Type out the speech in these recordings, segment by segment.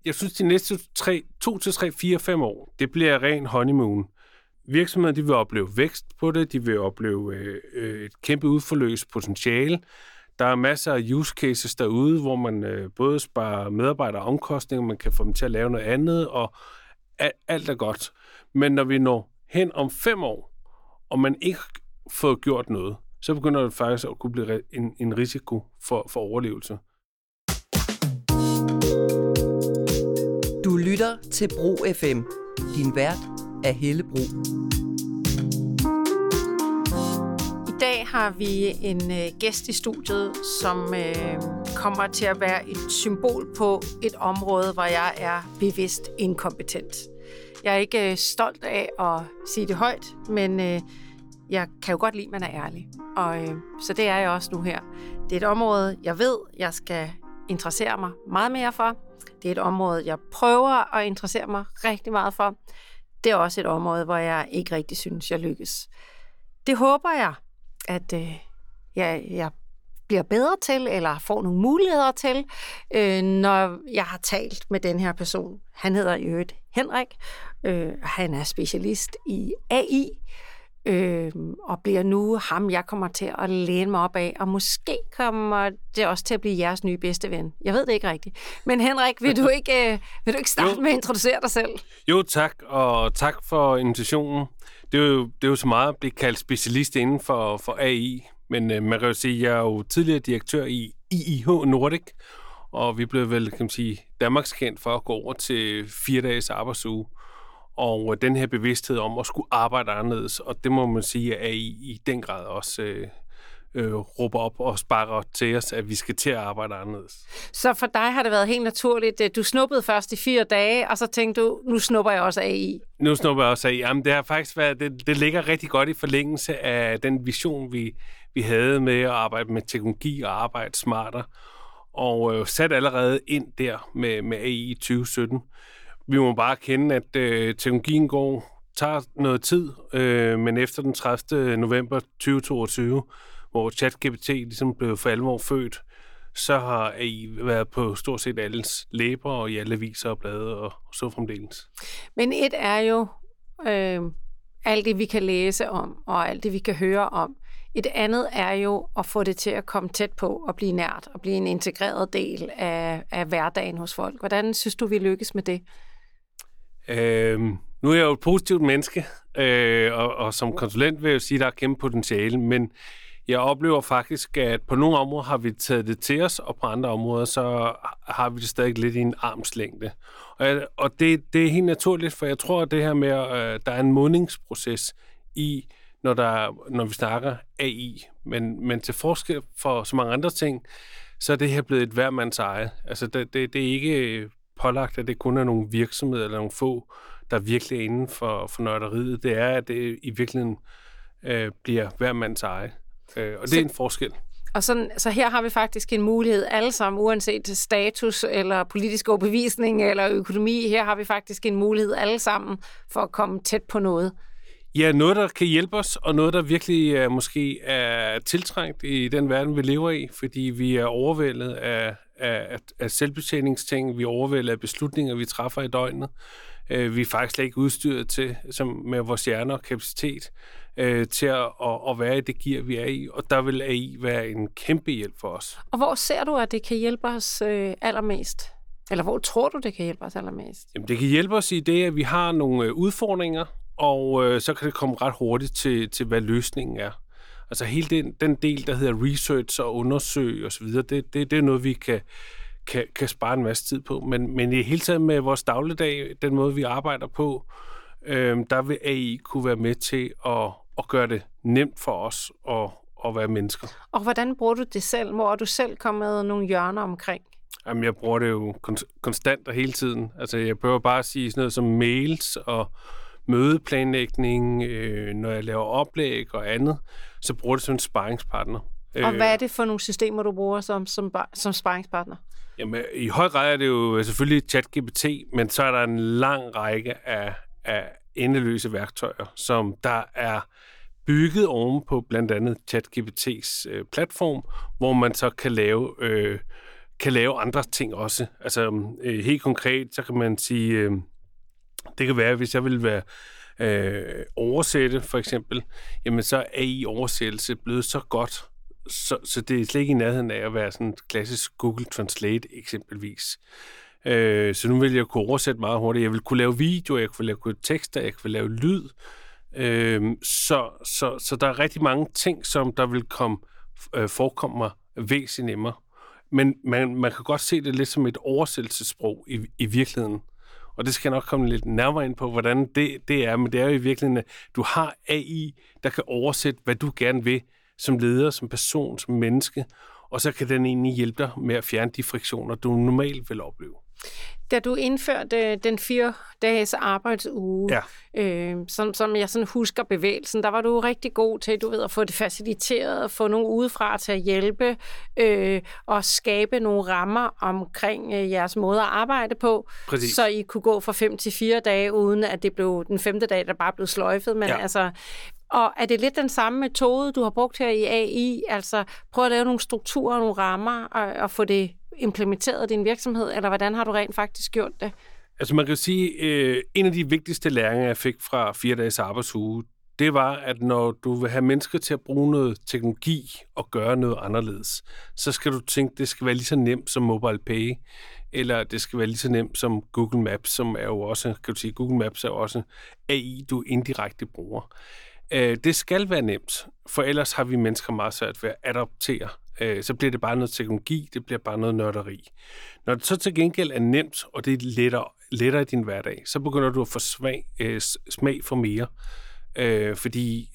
Jeg synes, de næste 2 til 3, 4, 5 år, det bliver ren honeymoon. Virksomheder, de vil opleve vækst på det, de vil opleve et kæmpe udforløst potentiale. Der er masser af use cases derude, hvor man både sparer medarbejdere omkostninger, man kan få dem til at lave noget andet, og alt er godt. Men når vi når hen om 5 år, og man ikke får gjort noget, så begynder det faktisk at kunne blive en risiko for overlevelse. Du lytter til Bro FM. Din vært er Helle Bro. I dag har vi en gæst i studiet, som kommer til at være et symbol på et område, hvor jeg er bevidst inkompetent. Jeg er ikke stolt af at sige det højt, men jeg kan jo godt lide, at man er ærlig. Og så det er jeg også nu her. Det er et område, jeg ved, jeg skal interessere mig meget mere for. Det er et område, jeg prøver at interessere mig rigtig meget for. Det er også et område, hvor jeg ikke rigtig synes, jeg lykkes. Det håber jeg, at jeg bliver bedre til, eller får nogle muligheder til, når jeg har talt med den her person. Han hedder i øvrigt Henrik. Han er specialist i AI, og bliver nu ham, jeg kommer til at læne mig op af, og måske kommer det også til at blive jeres nye bedste ven. Jeg ved det ikke rigtigt. Men Henrik, vil du ikke starte med at introducere dig selv? Jo, tak, og tak for invitationen. Det er jo så meget at blive kaldt specialist inden for AI, men man kan jo sige, at jeg er jo tidligere direktør i IIH Nordic, og vi blev vel, kan man sige, Danmarks kendt for at gå over til 4 dages arbejdsuge. Og den her bevidsthed om at skulle arbejde anderledes, og det må man sige, at AI i den grad også råber op og sparker til os, at vi skal til at arbejde anderledes. Så for dig har det været helt naturligt. Du snuppede først i 4 dage, og så tænkte du, nu snupper jeg også AI. Nu snupper jeg også AI. Jamen, det har faktisk været, det ligger rigtig godt i forlængelse af den vision, vi havde med at arbejde med teknologi og arbejde smartere, og sat allerede ind der med AI i 2017. Vi må bare kende, at teknologien tager noget tid, men efter den 30. november 2022, hvor ChatGPT ligesom blev for alvor født, så har AI været på stort set alles læber og i alle aviser og blade og så fremdeles. Men et er jo alt det, vi kan læse om, og alt det, vi kan høre om. Et andet er jo at få det til at komme tæt på og blive nært, og blive en integreret del af hverdagen hos folk. Hvordan synes du, vi lykkes med det? Nu er jeg jo et positivt menneske, og som konsulent vil jeg jo sige, at der er kæmpe potentiale, men jeg oplever faktisk, at på nogle områder har vi taget det til os, og på andre områder, så har vi det stadig lidt i en armslængde. Og det er helt naturligt, for jeg tror, at det her med, at der er en modningsproces i, når vi snakker AI, men til forskel for så mange andre ting, så er det her blevet et hvermands eje. Altså, det er ikke pålagt, at det kun er nogle virksomheder eller nogle få, der virkelig er inden for nørderiet. Det er, at det i virkeligheden bliver hvermands eje. Og det er en forskel. Og så her har vi faktisk en mulighed, alle sammen, uanset status eller politisk overbevisning eller økonomi, her har vi faktisk en mulighed alle sammen for at komme tæt på noget. Ja, noget, der kan hjælpe os, og noget, der virkelig måske er tiltrængt i den verden, vi lever i, fordi vi er overvældet af selvbetjeningsting, vi er overvældet af beslutninger, vi træffer i døgnet. Vi er faktisk slet ikke udstyret til, med vores hjerner og kapacitet, til at være i det gear, vi er i, og der vil AI være en kæmpe hjælp for os. Og hvor ser du, at det kan hjælpe os allermest? Eller hvor tror du, det kan hjælpe os allermest? Jamen, det kan hjælpe os i det, at vi har nogle udfordringer, og så kan det komme ret hurtigt til hvad løsningen er. Altså hele den del, der hedder research og undersøg osv., det er noget, vi kan spare en masse tid på. Men i hele taget med vores dagligdag, den måde, vi arbejder på, der vil AI kunne være med til at gøre det nemt for os at være mennesker. Og hvordan bruger du det selv? Hvor er du selv kommet nogle hjørner omkring? Jamen, jeg bruger det jo konstant og hele tiden. Altså, jeg prøver bare at sige sådan noget som mails og mødeplanlægning, når jeg laver oplæg og andet, så bruger det som en sparringspartner. Og hvad er det for nogle systemer, du bruger som sparringspartner? Jamen, i høj grad er det jo selvfølgelig ChatGPT, men så er der en lang række af endeløse værktøjer, som der er bygget oven på blandt andet ChatGPT's platform, hvor man så kan lave kan lave andre ting også. Altså helt konkret, så kan man sige, det kan være, hvis jeg vil være oversætte, for eksempel, jamen så er AI-oversættelse blevet så godt, så det er slet ikke i nærheden af at være sådan et klassisk Google Translate eksempelvis. Så nu vil jeg kunne oversætte meget hurtigt. Jeg vil kunne lave video, jeg vil kunne lave tekster, jeg vil lave lyd. Så der er rigtig mange ting, som der vil forekomme mig væsentligt nemmere. Men man kan godt se det lidt som et oversættelsessprog i virkeligheden. Og det skal jeg nok komme lidt nærmere ind på, hvordan det er. Men det er jo i virkeligheden, at du har AI, der kan oversætte, hvad du gerne vil, som leder, som person, som menneske. Og så kan den egentlig hjælpe dig med at fjerne de friktioner, du normalt vil opleve. Da du indførte den 4-dages arbejdsuge, som jeg sådan husker bevægelsen, der var du rigtig god til, at få det faciliteret, få nogen udefra til at hjælpe og skabe nogle rammer omkring jeres måde at arbejde på, Præcis. Så I kunne gå fra 5 til 4 dage, uden at det blev den 5. dag, der bare blev sløjfet. Men og er det lidt den samme metode, du har brugt her i AI? Altså prøv at lave nogle strukturer, nogle rammer og få det implementeret i din virksomhed, eller hvordan har du rent faktisk gjort det? Altså man kan sige, en af de vigtigste læringer, jeg fik fra 4 dages arbejdsuge, det var, at når du vil have mennesker til at bruge noget teknologi og gøre noget anderledes, så skal du tænke, det skal være lige så nemt som MobilePay, eller det skal være lige så nemt som Google Maps, som er jo også, kan du sige, Google Maps er jo også AI, du indirekte bruger. Det skal være nemt, for ellers har vi mennesker meget svært ved at adoptere. Så bliver det bare noget teknologi, det bliver bare noget nørderi. Når det så til gengæld er nemt, og det er lettere i din hverdag, så begynder du at få smag for mere. Fordi,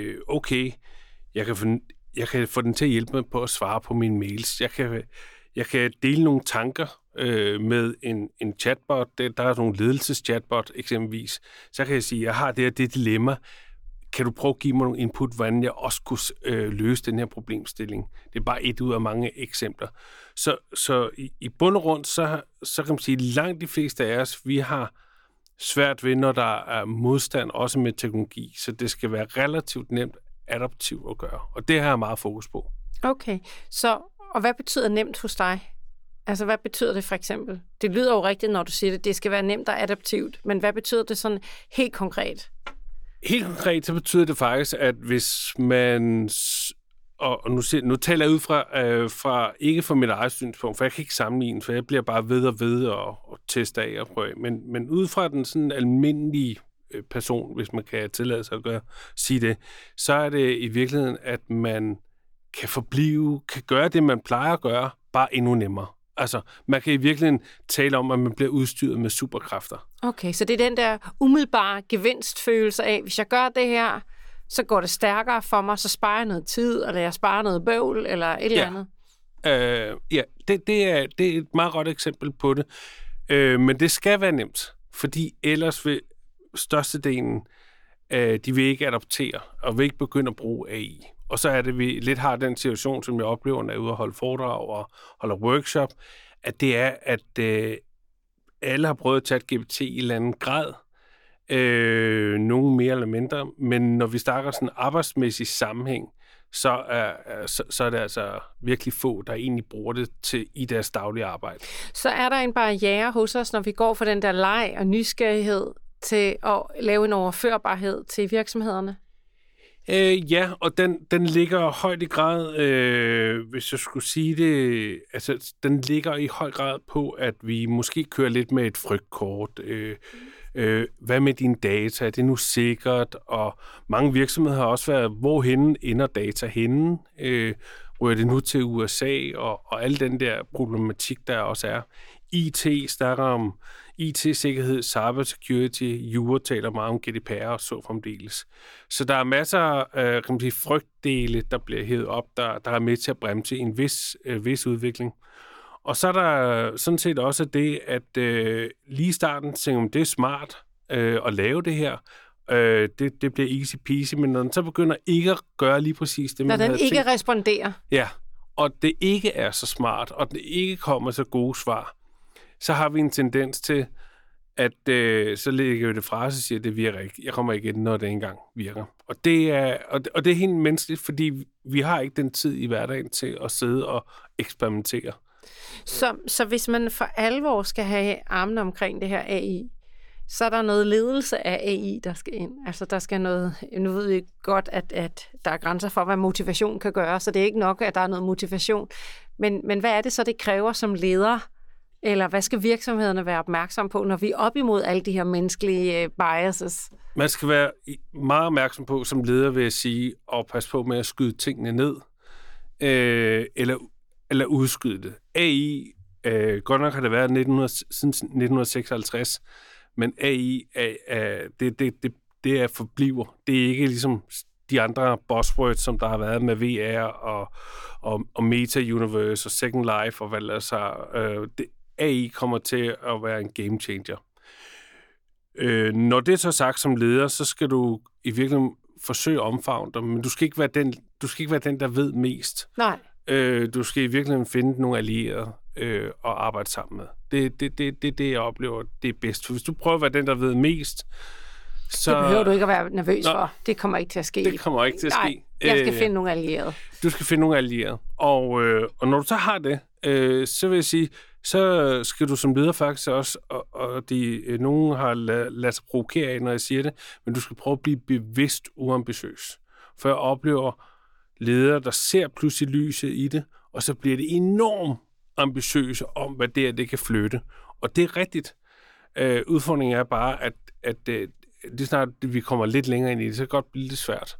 jeg kan få den til at hjælpe mig på at svare på mine mails. Jeg kan dele nogle tanker med en chatbot. Der er nogle ledelseschatbot eksempelvis. Så kan jeg sige, jeg har det dilemma. Kan du prøve at give mig nogle input, hvordan jeg også kunne løse den her problemstilling? Det er bare et ud af mange eksempler. Så i bund og grund, så kan man sige, at langt de fleste af os, vi har svært ved, når der er modstand, også med teknologi. Så det skal være relativt nemt adaptivt at gøre. Og det har jeg meget fokus på. Okay, og hvad betyder nemt hos dig? Altså, hvad betyder det for eksempel? Det lyder jo rigtigt, når du siger det skal være nemt og adaptivt. Men hvad betyder det sådan helt konkret? Helt konkret, så betyder det faktisk, at hvis man, og nu taler jeg ud fra ikke fra mit eget synspunkt, for jeg kan ikke sammenligne, for jeg bliver bare ved og teste af og prøve. Men ud fra den sådan almindelige person, hvis man kan tillade sig at sige det, så er det i virkeligheden, at man kan gøre det, man plejer at gøre, bare endnu nemmere. Altså, man kan i virkeligheden tale om, at man bliver udstyret med superkræfter. Okay, så det er den der umiddelbare gevinstfølelse af, hvis jeg gør det her, så går det stærkere for mig, så sparer jeg noget tid, eller jeg sparer noget bøvl, eller et eller andet. Det er et meget godt eksempel på det. Men det skal være nemt, fordi ellers vil størstedelen, de vil ikke adoptere, og vil ikke begynde at bruge AI. Og så er det, vi lidt har den situation, som jeg oplever, når jeg er ude og holde foredrag og holder workshop, at det er, at alle har prøvet at tage GPT i en eller anden grad. Nogle mere eller mindre. Men når vi snakker sådan en arbejdsmæssig sammenhæng, så er det altså virkelig få, der egentlig bruger det i deres daglige arbejde. Så er der en barriere hos os, når vi går for den der leg og nysgerrighed til at lave en overførbarhed til virksomhederne? Ja, og den ligger højt i grad, hvis jeg skulle sige det, altså den ligger i høj grad på, at vi måske kører lidt med et frygtkort. Hvad med dine data? Er det nu sikkert? Og mange virksomheder har også været, hvorhenne ender data henne? Rører det nu til USA? Og al den der problematik, der også er. IT snakker om IT-sikkerhed, cybersecurity, jura taler meget om GDPR og så fremdeles. Så der er masser af frygtdele, der bliver hævet op, der er med til at bremse en vis udvikling. Og så er der sådan set også det, at lige i starten tænker man, det er smart at lave det her. Det bliver easy peasy, men når den så begynder ikke at gøre lige præcis det, man havde tænkt. Når den ikke responderer. Ja, og det ikke er så smart, og det ikke kommer så gode svar, så har vi en tendens til, at så lægger vi det fra os og siger, at det virker ikke. Jeg kommer igen, når det engang virker. Og det er helt menneskeligt, fordi vi har ikke den tid i hverdagen til at sidde og eksperimentere. Så hvis man for alvor skal have armene omkring det her AI, så er der noget ledelse af AI, der skal ind. Altså der skal noget, nu ved jeg godt, at der er grænser for, hvad motivation kan gøre, så det er ikke nok, at der er noget motivation. Men hvad er det så, det kræver som leder? Eller hvad skal virksomhederne være opmærksom på, når vi er op imod alle de her menneskelige biases? Man skal være meget opmærksom på, som leder vil jeg sige, og passe på med at skyde tingene ned, eller udskyde det. AI, godt nok har det været siden 1956, men AI det er forbliver. Det er ikke ligesom de andre buzzwords, som der har været med VR og Meta-Universe og Second Life og hvad det er. AI kommer til at være en game changer. Når det er så sagt som leder, så skal du i virkeligheden forsøge at omfavne dig, men du skal ikke være den, der ved mest. Nej. Du skal i virkeligheden finde nogle allierede og arbejde sammen med. Det, jeg oplever, det er bedst. For hvis du prøver at være den, der ved mest, så... Det behøver du ikke at være nervøs for. Det kommer ikke til at ske. Det kommer ikke til at ske. Nej, jeg skal finde nogle allierede. Du skal finde nogle allierede. Og når du så har det, så vil jeg sige, så skal du som leder faktisk også, og nogen har ladet sig provokere af, når jeg siger det, men du skal prøve at blive bevidst uambitiøs. For jeg oplever ledere, der ser pludselig lyset i det, og så bliver det enormt ambitiøse om, hvad det kan flytte. Og det er rigtigt. Udfordringen er bare, at det snart vi kommer lidt længere ind i det, så kan det godt blive lidt svært.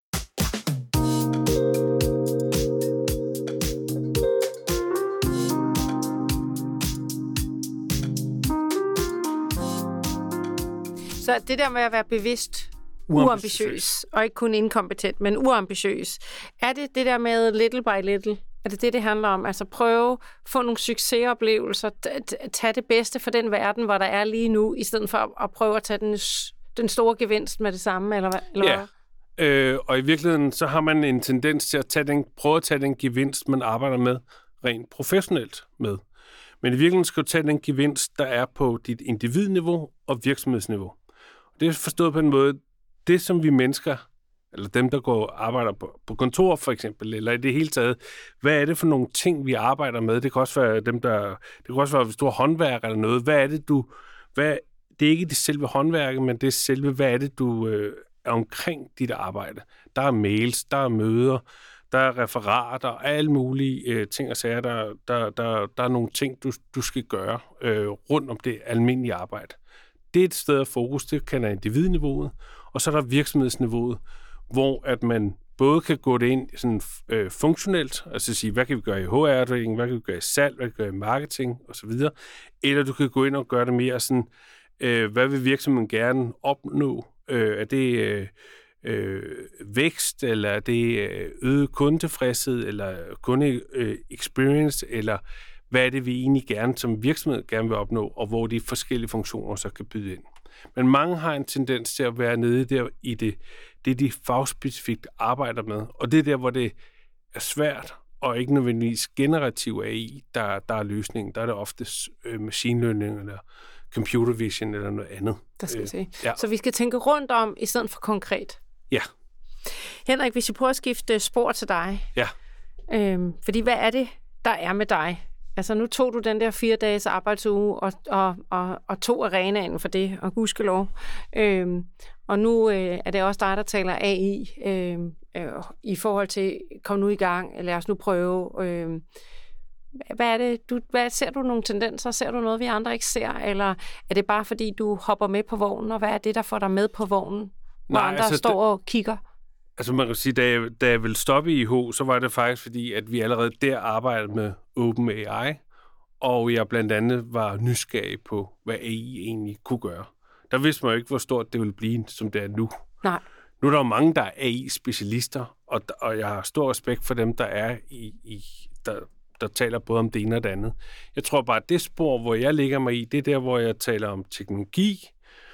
Så det der med at være bevidst uambitiøs, og ikke kun inkompetent, men uambitiøs, er det der med little by little? Er det handler om? Altså prøve, få nogle succesoplevelser, tage det bedste for den verden, hvor der er lige nu, i stedet for at prøve at tage den store gevinst med det samme, eller hvad? Ja, og i virkeligheden, så har man en tendens til at prøve at tage den gevinst, man arbejder med, rent professionelt med. Men i virkeligheden skal du tage den gevinst, der er på dit individniveau og virksomhedsniveau. Det er forstået på en måde, det som vi mennesker, eller dem, der går og arbejder på kontor for eksempel, eller i det hele taget, hvad er det for nogle ting, vi arbejder med? Det kan også være hvis du er håndværker eller noget. Hvad er det, det er ikke det selve håndværket, men det er selve, hvad er det, du er omkring dit arbejde. Der er mails, der er møder, der er referater, alle mulige ting og sager. Der er nogle ting, du skal gøre rundt om det almindelige arbejde. Det er et sted at fokus, det kan være individniveauet, og så er der virksomhedsniveauet, hvor at man både kan gå det ind sådan, funktionelt, altså sige, hvad kan vi gøre i HR-ring, hvad kan vi gøre i salg, hvad kan vi gøre i marketing osv., eller du kan gå ind og gøre det mere sådan, hvad vil virksomheden gerne opnå? Er det vækst, eller er det øget kundetilfredshed, eller kunde-experience, eller hvad er det, vi egentlig gerne som virksomhed gerne vil opnå, og hvor de forskellige funktioner så kan byde ind. Men mange har en tendens til at være nede der i det de fagspecifikt arbejder med, og det er der, hvor det er svært, og ikke nødvendigvis generativ AI, der er løsningen. Der er det ofte machine learning, eller computer vision, eller noget andet. Der skal se. Ja. Så vi skal tænke rundt om, i stedet for konkret. Ja. Henrik, hvis jeg prøver at skifte spor til dig. Ja. Fordi hvad er det, der er med dig? Altså nu tog du den der 4 dages arbejdsuge og tog arenaen for det, og gudskelov. Og nu er det også dig, der taler AI i forhold til, kom nu i gang, lad os nu prøve. Hvad er det, ser du nogle tendenser? Ser du noget, vi andre ikke ser? Eller er det bare, fordi du hopper med på vognen, og hvad er det, der får dig med på vognen, hvor andre står og kigger? Altså man kan sige, da jeg ville stoppe i IH, så var det faktisk fordi, at vi allerede der arbejdede med OpenAI, og jeg blandt andet var nysgerrig på, hvad AI egentlig kunne gøre. Der vidste man jo ikke, hvor stort det ville blive, som det er nu. Nej. Nu er der jo mange, der er AI-specialister, og jeg har stor respekt for dem, der er der taler både om det ene og det andet. Jeg tror bare, at det spor, hvor jeg ligger mig i, det er der, hvor jeg taler om teknologi,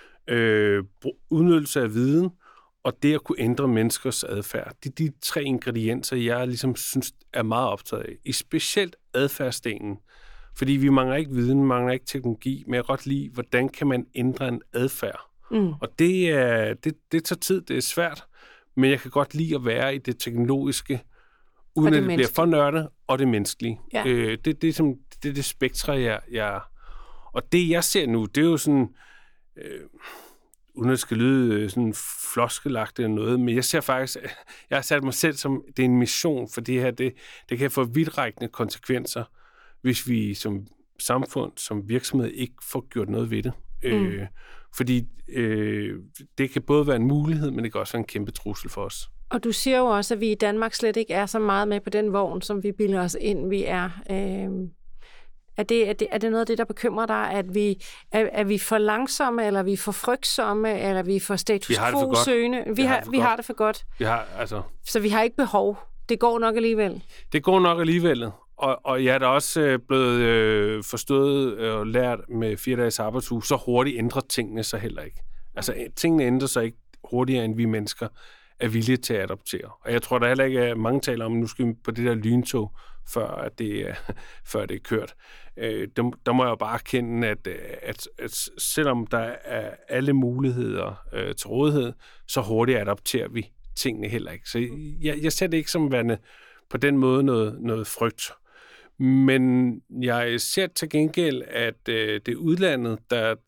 udnyttelse af viden, og det at kunne ændre menneskers adfærd. Det er de 3 ingredienser, jeg ligesom synes er meget optaget af. I specielt adfærdsdelen. Fordi vi mangler ikke viden, vi mangler ikke teknologi, men jeg kan godt lide, hvordan kan man ændre en adfærd. Og det tager tid, det er svært, men jeg kan godt lide at være i det teknologiske uden at det bliver for nørdet, og det menneskelige. Ja. Det er det spektre, jeg... Og det, jeg ser nu, det er jo sådan... uden at det skal lyde sådan floskelagt eller noget, men jeg ser faktisk... Jeg har sat mig selv som... Det er en mission, for det her, det kan få vidtrækkende konsekvenser, hvis vi som samfund, som virksomhed, ikke får gjort noget ved det. Fordi det kan både være en mulighed, men det kan også være en kæmpe trussel for os. Og du siger jo også, at vi i Danmark slet ikke er så meget med på den vogn, som vi bilder os ind, vi er. Er det noget af det, der bekymrer dig, at vi for langsomme, eller vi for frygtsomme, eller vi for status quo-søgende? Vi har det for godt. Så vi har ikke behov. Det går nok alligevel. Det går nok alligevel. Og jeg er da også blevet forstået og lært med 4 dages arbejdsuge, så hurtigt ændrer tingene sig heller ikke. Altså, tingene ændrer sig ikke hurtigere, end vi mennesker er villige til at adoptere. Og jeg tror, der heller ikke er mange taler om, nu skal vi på det der lyntog, før det er kørt. Der må jeg jo bare erkende, at selvom der er alle muligheder til rådighed, så hurtigt adopterer vi tingene heller ikke. Så jeg ser det ikke som værende på den måde noget frygt. Men jeg ser til gengæld, at det er udlandet,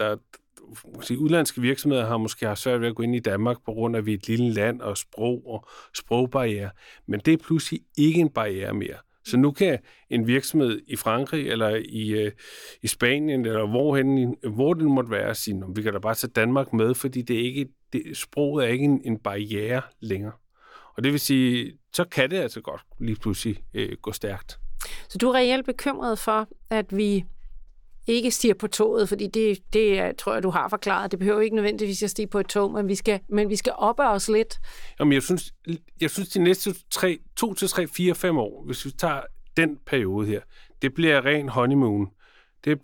udlandske virksomheder har måske haft svært ved at gå ind i Danmark på grund af, at vi er et lille land og sprog og sprogbarriere. Men det er pludselig ikke en barriere mere. Så nu kan en virksomhed i Frankrig eller i Spanien eller hvor det måtte være, sige, vi kan da bare tage Danmark med, fordi sproget er ikke en barriere længere. Og det vil sige, så kan det altså godt lige pludselig gå stærkt. Så du er reelt bekymret for, at vi ikke stiger på toget, fordi det tror jeg, du har forklaret. Det behøver ikke nødvendigvis at stige på et tog, men vi skal oppe os lidt. Jamen, jeg synes de næste 2 til 3, 4, 5 år, hvis vi tager den periode her, det bliver ren honeymoon. Det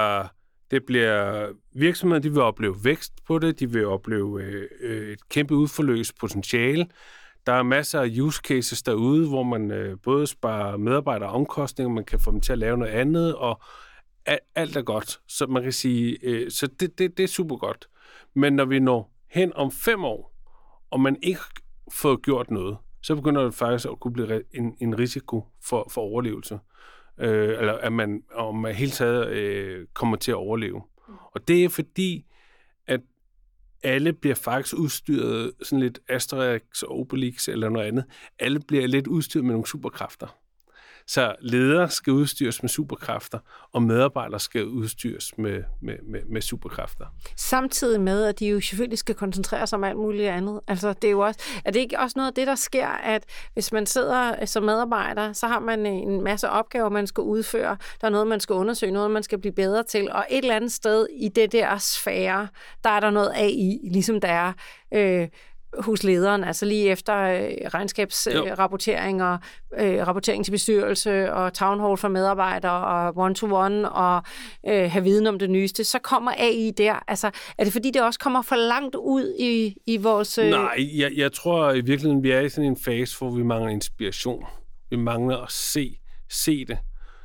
bliver virksomheder, de vil opleve vækst på det, de vil opleve et kæmpe udforløst potentiale. Der er masser af use cases derude, hvor man både sparer medarbejdere omkostninger, man kan få dem til at lave noget andet, og alt er godt. Så man kan sige, så det er super godt. Men når vi når hen om 5 år, og man ikke får gjort noget, så begynder det faktisk at kunne blive en risiko for overlevelse. Eller at man hele taget kommer til at overleve. Og det er fordi, at alle bliver faktisk udstyret sådan lidt Asterix og Obelix eller noget andet. Alle bliver lidt udstyret med nogle superkræfter. Så ledere skal udstyres med superkræfter, og medarbejdere skal udstyres med superkræfter. Samtidig med, at de jo selvfølgelig skal koncentrere sig om alt muligt andet. Altså, det er jo også, er det ikke også noget af det, der sker, at hvis man sidder som medarbejder, så har man en masse opgaver, man skal udføre. Der er noget, man skal undersøge, noget, man skal blive bedre til. Og et eller andet sted i det der sfære, der er der noget AI, ligesom der er hos lederen, altså lige efter regnskabsrapportering og rapportering til bestyrelse og town hall for medarbejdere og one-to-one og have viden om det nyeste, så kommer AI der. Altså, er det fordi, det også kommer for langt ud i vores... Nej, jeg tror i virkeligheden, vi er i sådan en fase, hvor vi mangler inspiration. Vi mangler at se det.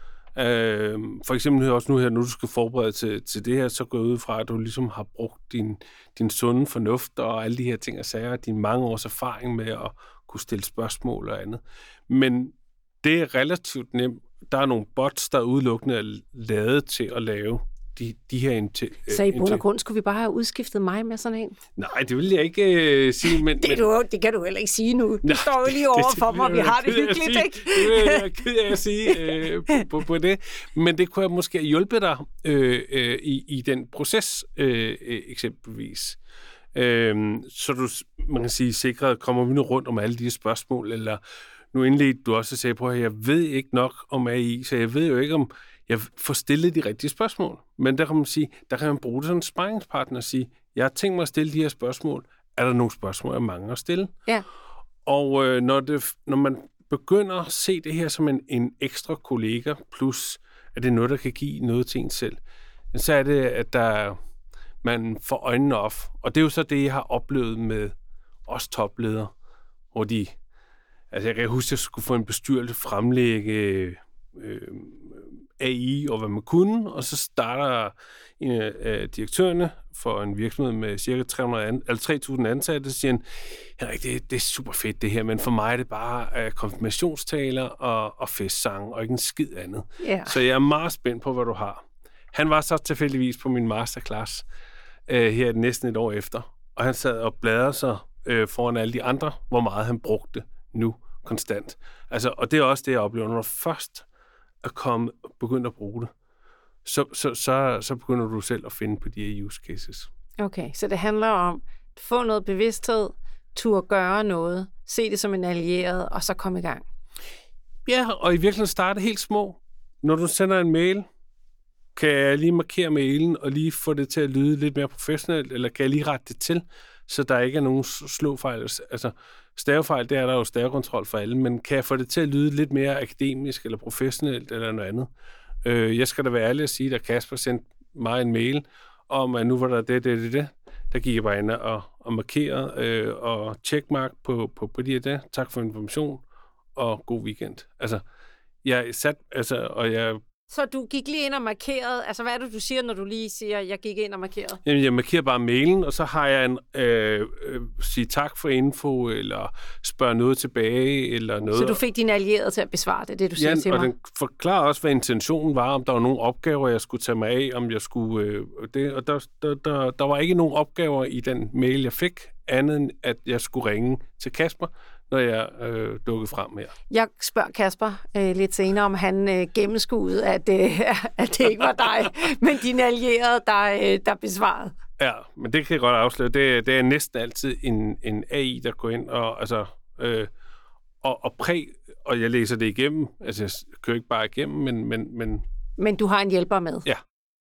For eksempel også nu her, når du skal forberede til det her, så går jeg ud fra, at du ligesom har brugt din sunde fornuft og alle de her ting og sager, din mange års erfaring med at kunne stille spørgsmål og andet. Men det er relativt nemt. Der er nogle bots, der er udelukkende er lavet til at lave de her... Så i bund og grund skulle vi bare have udskiftet mig med sådan en? Nej, det vil jeg ikke sige, men... Det kan du heller ikke sige nu. Du står jo lige over for mig, vi har det hyggeligt, ikke? Det vil jeg ked af at sige på det. Men det kunne jeg måske hjælpe dig i den proces, eksempelvis. Så man kan sige, sikret kommer vi nu rundt om alle de spørgsmål, eller nu indledte du også at sige på, at jeg ved ikke nok om AI, så jeg ved jo ikke, om jeg får stillet de rigtige spørgsmål. Men der kan man sige, der kan man bruge det som en sparringspartner og sige, jeg har tænkt mig at stille de her spørgsmål. Er der nogle spørgsmål, jeg mangler at stille? Ja. Og når man begynder at se det her som en ekstra kollega, plus at det er noget, der kan give noget til en selv, så er det, at man får øjnene op. Og det er jo så det, jeg har oplevet med os topledere, hvor jeg kan huske, at jeg skulle få en bestyrelse fremlægge AI og hvad man kunne, og så starter en af direktørerne for en virksomhed med cirka 3.000 ansatte, så siger han, Henrik, det er super fedt det her, men for mig er det bare konfirmationstaler og festsang, og ikke en skid andet. Yeah. Så jeg er meget spændt på, hvad du har. Han var så tilfældigvis på min masterclass her næsten et år efter, og han sad og bladrede sig foran alle de andre, hvor meget han brugte nu konstant. Altså, og det er også det, jeg oplever, når du først er begyndt at bruge det, så begynder du selv at finde på de her use cases. Okay, så det handler om at få noget bevidsthed, turde gøre noget, se det som en allieret, og så komme i gang. Ja, og i virkeligheden starte helt små. Når du sender en mail, kan jeg lige markere mailen og lige få det til at lyde lidt mere professionelt, eller kan jeg lige rette det til, så der ikke er nogen slåfejl. Altså, stavefejl, det er der jo stavekontrol for alle, men kan jeg få det til at lyde lidt mere akademisk eller professionelt eller noget andet? Jeg skal da være ærlig at sige, at Kasper sendte mig en mail om, at nu var der det. Der gik jeg bare ind og markerede og checkmark på det. Tak for information og god weekend. Altså, Så du gik lige ind og markerede, altså hvad er det, du siger, når du lige siger, jeg gik ind og markerede? Jamen, jeg markerer bare mailen, og så har jeg en sige tak for info, eller spørge noget tilbage, eller noget. Så du fik dine allierede til at besvare det du siger til mig? Ja, og den forklarer også, hvad intentionen var, om der var nogle opgaver, jeg skulle tage mig af, om jeg skulle det, og der var ikke nogen opgaver i den mail, jeg fik, andet end, at jeg skulle ringe til Kasper, når jeg dukkede frem her. Jeg spørger Kasper lidt senere, om han gennemskuede, at det ikke var dig, men dine allierede, der besvarede. Ja, men det kan jeg godt afsløre. Det er næsten altid en AI, der går ind og jeg læser det igennem. Altså, jeg kører ikke bare igennem, Men du har en hjælper med? Ja.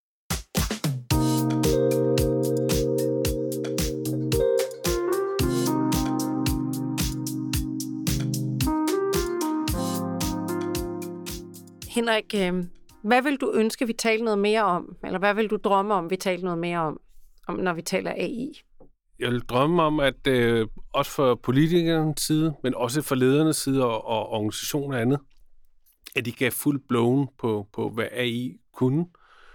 Henrik, hvad vil du ønske, vi talte noget mere om? Eller hvad vil du drømme om, vi talte noget mere om når vi taler AI? Jeg vil drømme om, at også for politikernes side, men også for ledernes side og organisationer og andet, at de gav fuld blown på hvad AI kunne,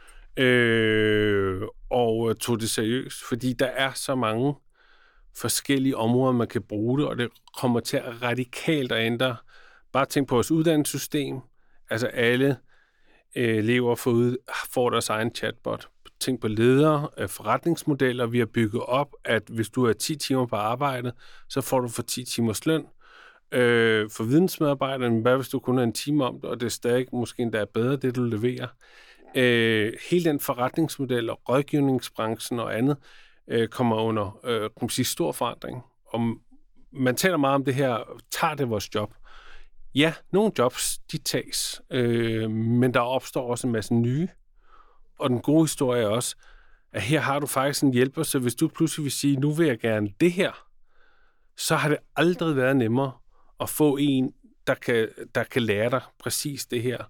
og tog det seriøst. Fordi der er så mange forskellige områder, man kan bruge det, og det kommer til at radikalt at ændre. Bare tænk på vores uddannelsessystem. Altså alle elever får deres egen chatbot. Tænk på ledere, forretningsmodeller, vi har bygget op, at hvis du er 10 timer på arbejde, så får du for 10 timers løn. For vidensmedarbejderne, hvad hvis du kun er en time om det, og det er stadig måske endda bedre, det du leverer. Hele den forretningsmodel og rådgivningsbranchen og andet kommer under stor forandring. Og man taler meget om det her, tager det vores job? Ja, nogle jobs, de tages, men der opstår også en masse nye. Og den gode historie er også, at her har du faktisk en hjælper, så hvis du pludselig vil sige, nu vil jeg gerne det her, så har det aldrig været nemmere at få en, der kan lære dig præcis det her,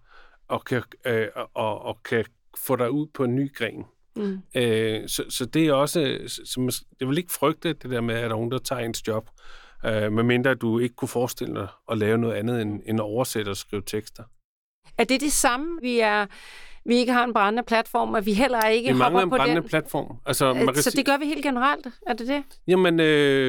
og kan få dig ud på en ny gren. Mm. Så det er også, jeg vil ikke frygte det der med, at der er nogen, der tager ens job, medmindre du ikke kunne forestille dig at lave noget andet end at oversætte og skrive tekster. Er det samme, vi ikke har en brændende platform, og vi heller ikke hopper på den? Vi mangler en brændende platform. Altså, man kan så det gør vi helt generelt? Er det det? Jamen,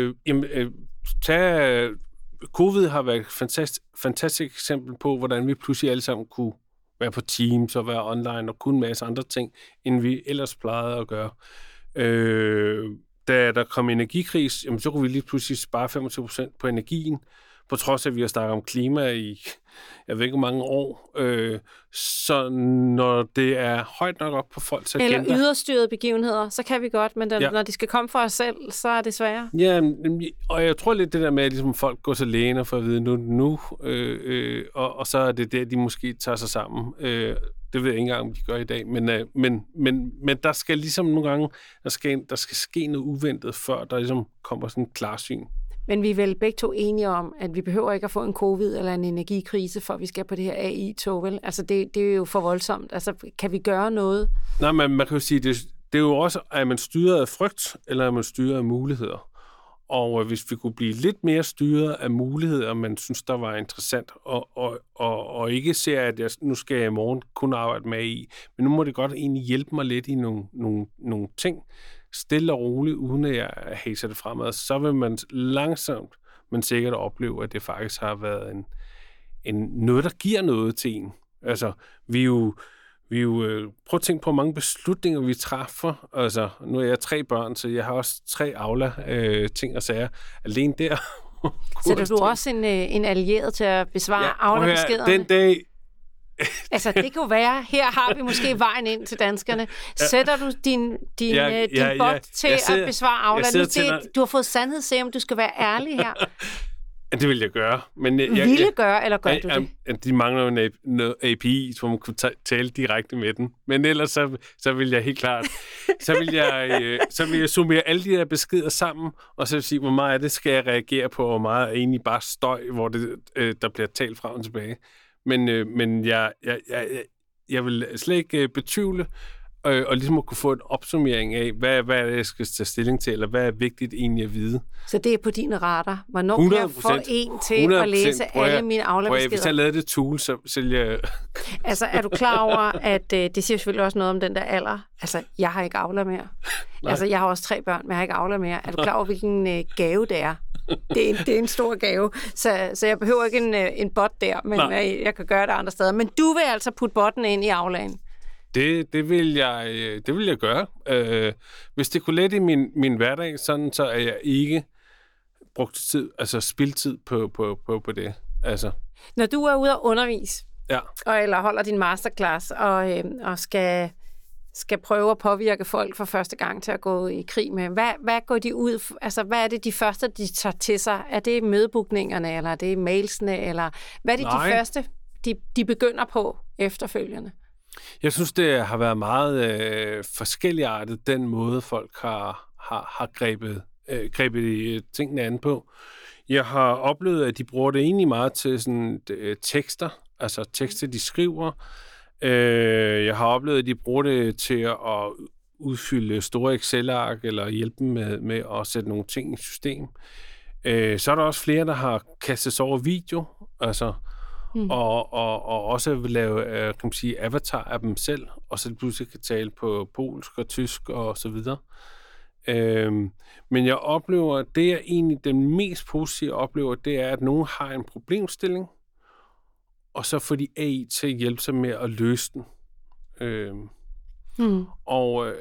covid har været et fantastisk eksempel på, hvordan vi pludselig alle sammen kunne være på Teams og være online og kunne en masse andre ting, end vi ellers plejede at gøre. Da der kom energikris, jamen, så kunne vi lige pludselig spare 25% på energien, på trods af, at vi har snakket om klima i, jeg ved ikke hvor mange år. Så når det er højt nok op på folks agenda... Eller yderstyrede begivenheder, så kan vi godt, men når de skal komme for os selv, så er det sværere. Ja, og jeg tror lidt det der med, at ligesom folk går til lægen for at vide nu og så er det der, de måske tager sig sammen. Det ved jeg ikke engang, om de gør i dag, men der skal ligesom nogle gange, der skal ske noget uventet, før der ligesom kommer sådan en klarsyn. Men vi er vel begge to enige om, at vi behøver ikke at få en covid eller en energikrise, for vi skal på det her AI-tog, vel? Altså, det er jo for voldsomt. Altså, kan vi gøre noget? Nej, men man kan jo sige, det er jo også, at man styrer af frygt, eller er man styrer af muligheder. Og hvis vi kunne blive lidt mere styret af muligheder, man synes, der var interessant, og ikke ser, at jeg nu skal jeg i morgen kun arbejde med AI, men nu må det godt egentlig hjælpe mig lidt i nogle ting, stille og roligt, uden at jeg hæser det fremad, så vil man langsomt, men sikkert opleve, at det faktisk har været noget, der giver noget til en. Altså, vi er jo prøv at tænke på, hvor mange beslutninger vi træffer. Altså, nu er jeg 3 børn, så jeg har også 3 ting og sager. Alene der. Sætter du også en allieret til at besvare Aula-beskederne? Den dag... Altså, det kan jo være, her har vi måske vejen ind til danskerne. Sætter du din bot til at besvare Aula? Du har fået sandhedsserum, du skal være ærlig her. Det vil jeg gøre. Men gøre, eller gør du det? De mangler jo noget API, hvor man kunne tale direkte med den. Men ellers så vil jeg helt klart... så vil jeg summere alle de der beskeder sammen, og så vil sige, hvor meget af det skal jeg reagere på, og hvor meget er egentlig bare støj, hvor der bliver talt frem og tilbage. Men jeg vil slet ikke betvivle, og ligesom at kunne få en opsummering af, hvad er det, jeg skal tage stilling til, eller hvad er vigtigt egentlig at vide. Så det er på din radar. Hvornår kan jeg få en til at læse alle mine Aula-beskeder? Hvis jeg lavede det tool, så sælger jeg... Altså, er du klar over, at det siger selvfølgelig også noget om den der alder? Altså, jeg har ikke Aula mere. Altså, jeg har også 3 børn, men jeg har ikke Aula mere. Er du klar over, hvilken gave det er? Det er en stor gave, så jeg behøver ikke en bot der, men jeg kan gøre det andre steder. Men du vil altså putte botten ind i Aulaen? Det vil jeg gøre. Hvis det kunne lette i min hverdag, sådan så er jeg ikke brugt tid, altså spildtid på det. Altså. Når du er ude at undervise, eller holder din masterclass, og skal prøve at påvirke folk for første gang til at gå i krig med, hvad går de ud? Altså, hvad er det de første, de tager til sig? Er det mødebookningerne, eller er det mailsene, eller hvad er det de første, de begynder på efterfølgende? Jeg synes, det har været meget forskelligartet, den måde, folk har grebet tingene an på. Jeg har oplevet, at de bruger det egentlig meget til sådan, tekster, altså tekster, de skriver. Jeg har oplevet, at de bruger det til at udfylde store Excel-ark, eller hjælpe dem med at sætte nogle ting i system. Så er der også flere, der har kastet sig over video, altså... Og også vil lave, kan man sige, avatar af dem selv, og så pludselig kan tale på polsk og tysk og så videre. Men jeg oplever, at det er egentlig den mest positive oplever, det er, at nogen har en problemstilling, og så får de AI til at hjælpe sig med at løse den. Og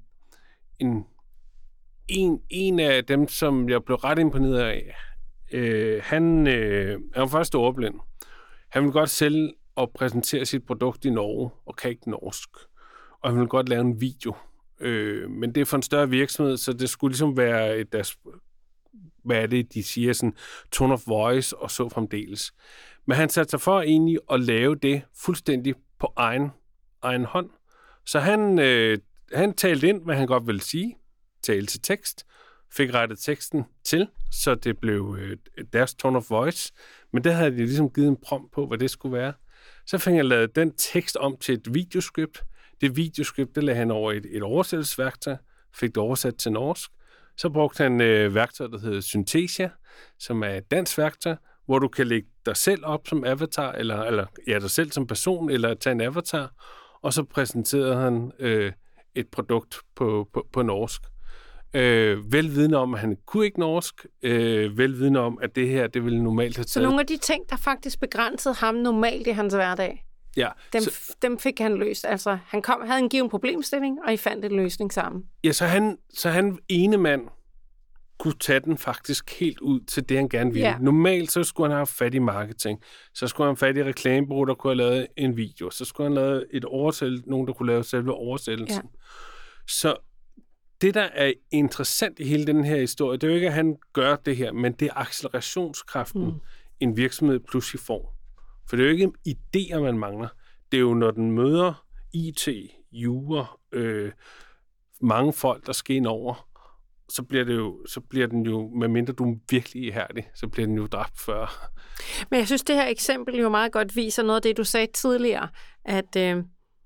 en af dem, som jeg blev ret imponeret af, han var først ordblind. Han vil godt sælge og præsentere sit produkt i Norge, og kan ikke norsk. Og han vil godt lave en video. Men det er for en større virksomhed, så det skulle ligesom være hvad er det, de siger, sådan tone of voice og så fremdeles. Men han satte sig for egentlig at lave det fuldstændig på egen hånd. Så han talte ind, hvad han godt ville sige, talte til tekst, fik rettet teksten til, så det blev deres tone of voice. Men der havde de ligesom givet en prompt på, hvad det skulle være. Så fik jeg lavet den tekst om til et videoscript. Det videoscript, det lagde han over et oversættelsesværktøj, fik det oversat til norsk. Så brugte han værktøj, der hedder Synthesia, som er et dansk værktøj, hvor du kan lægge dig selv op som avatar, eller dig selv som person, eller tage en avatar, og så præsenterede han et produkt på norsk. Velvidende om, at han kunne ikke norsk, velvidende om, at det her, det ville normalt have taget. Så nogle af de ting, der faktisk begrænsede ham normalt i hans hverdag, dem fik han løst. Altså, han havde en given problemstilling, og I fandt en løsning sammen. Ja, så han ene mand kunne tage den faktisk helt ud til det, han gerne ville. Ja. Normalt, så skulle han have fat i marketing. Så skulle han have fat i reklamebureau, der kunne have lavet en video. Så skulle han have lavet nogen, der kunne lave selve oversættelsen. Ja. Så det, der er interessant i hele den her historie, det er jo ikke, at han gør det her, men det er accelerationskraften, en virksomhed pludselig får. For det er jo ikke idéer, man mangler. Det er jo, når den møder IT, jura, mange folk, der skal ind over, så bliver den jo, medmindre du er virkelig ihærdig, så bliver den jo dræbt før. Men jeg synes, det her eksempel jo meget godt viser noget af det, du sagde tidligere, at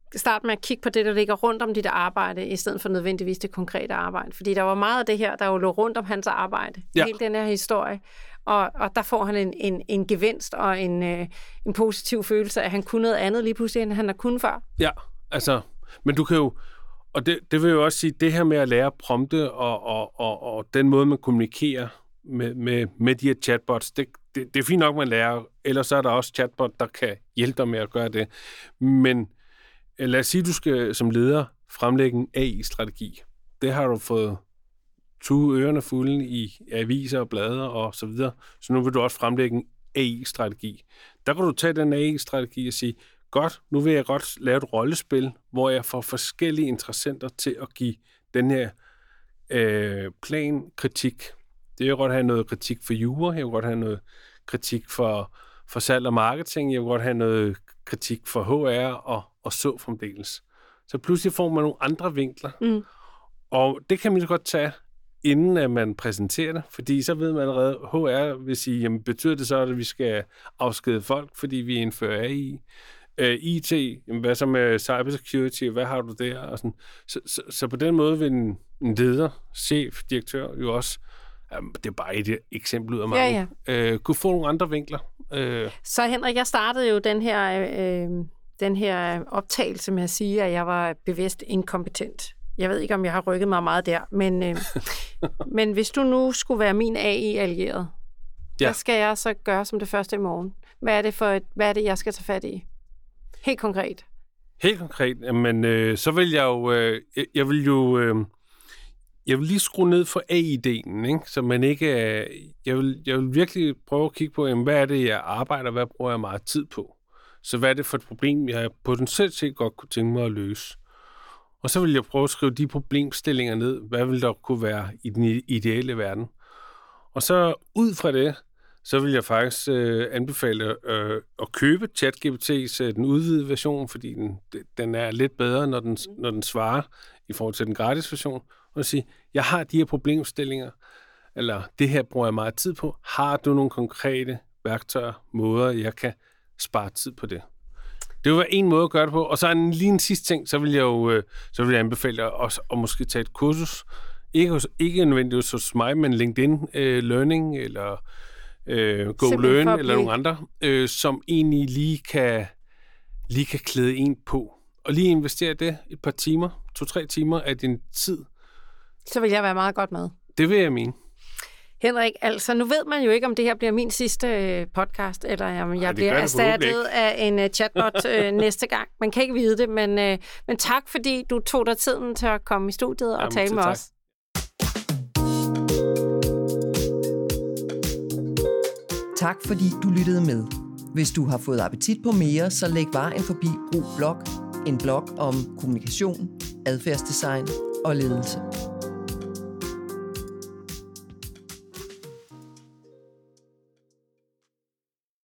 starte med at kigge på det, der ligger rundt om dit arbejde, i stedet for nødvendigvis det konkrete arbejde. Fordi der var meget af det her, der jo lå rundt om hans arbejde. Ja. Hele den her historie. Og der får han en gevinst og en positiv følelse af, at han kunne noget andet lige pludselig, end han har kunnet før. Ja, altså, men du kan jo, og det vil jo også sige, det her med at lære prompte og den måde, man kommunikerer med de her chatbots, det er fint nok, man lærer, ellers så er der også chatbot, der kan hjælpe dig med at gøre det. Men lad os sige, du skal som leder fremlægge en AI-strategi. Det har du fået ørerne fulde i aviser og blade og så videre. Så nu vil du også fremlægge en AI-strategi. Der kan du tage den AI-strategi og sige, godt, nu vil jeg godt lave et rollespil, hvor jeg får forskellige interessenter til at give den her plan-kritik. Det vil godt have noget kritik for jura, jeg vil godt have noget kritik for salg og marketing, jeg vil godt have noget kritik for HR og så fremdeles. Så pludselig får man nogle andre vinkler. Mm. Og det kan man godt tage, inden at man præsenterer det, fordi så ved man allerede, HR vil sige, jamen betyder det så, at vi skal afskede folk, fordi vi indfører AI? IT, jamen, hvad så med cybersecurity, hvad har du der? Og sådan. Så på den måde vil en leder, chef, direktør jo også, det er bare et eksempel ud af mange, kunne få nogle andre vinkler. Så Henrik, jeg startede jo den her optagelse med at sige, at jeg var bevidst inkompetent. Jeg ved ikke, om jeg har rykket mig meget der, men hvis du nu skulle være min AI-allieret, hvad skal jeg så gøre som det første i morgen? Hvad er det, jeg skal tage fat i? Helt konkret. Helt konkret, men så vil jeg jo, jeg vil lige skrue ned for AI-delen, ikke? Så man ikke, jeg vil virkelig prøve at kigge på, jamen, hvad er det, jeg arbejder, hvad bruger jeg meget tid på? Så hvad er det for et problem, jeg potentielt set godt kunne tænke mig at løse? Og så vil jeg prøve at skrive de problemstillinger ned. Hvad vil der kunne være i den ideelle verden? Og så ud fra det, så vil jeg faktisk anbefale at købe ChatGPT's den udvidede version, fordi den er lidt bedre, når den svarer i forhold til den gratis version. Og sige, jeg har de her problemstillinger, eller det her bruger jeg meget tid på. Har du nogle konkrete værktøjer, måder, jeg kan spare tid på det? Det vil være en måde at gøre det på. Og så lige en sidste ting, så vil jeg anbefale dig også at måske tage et kursus. Ikke nødvendigvis hos mig, men LinkedIn Learning eller GoLearn eller nogle andre, som egentlig lige kan klæde en på. Og lige investere det et par timer, 2-3 timer af din tid. Så vil jeg være meget godt med. Det vil jeg mene. Henrik, altså nu ved man jo ikke, om det her bliver min sidste podcast, eller om jeg bliver erstattet af en chatbot næste gang. Man kan ikke vide det, men tak, fordi du tog dig tiden til at komme i studiet og tale med os. Tak, fordi du lyttede med. Hvis du har fået appetit på mere, så læg vejen forbi Brug Blog, en blog om kommunikation, adfærdsdesign og ledelse.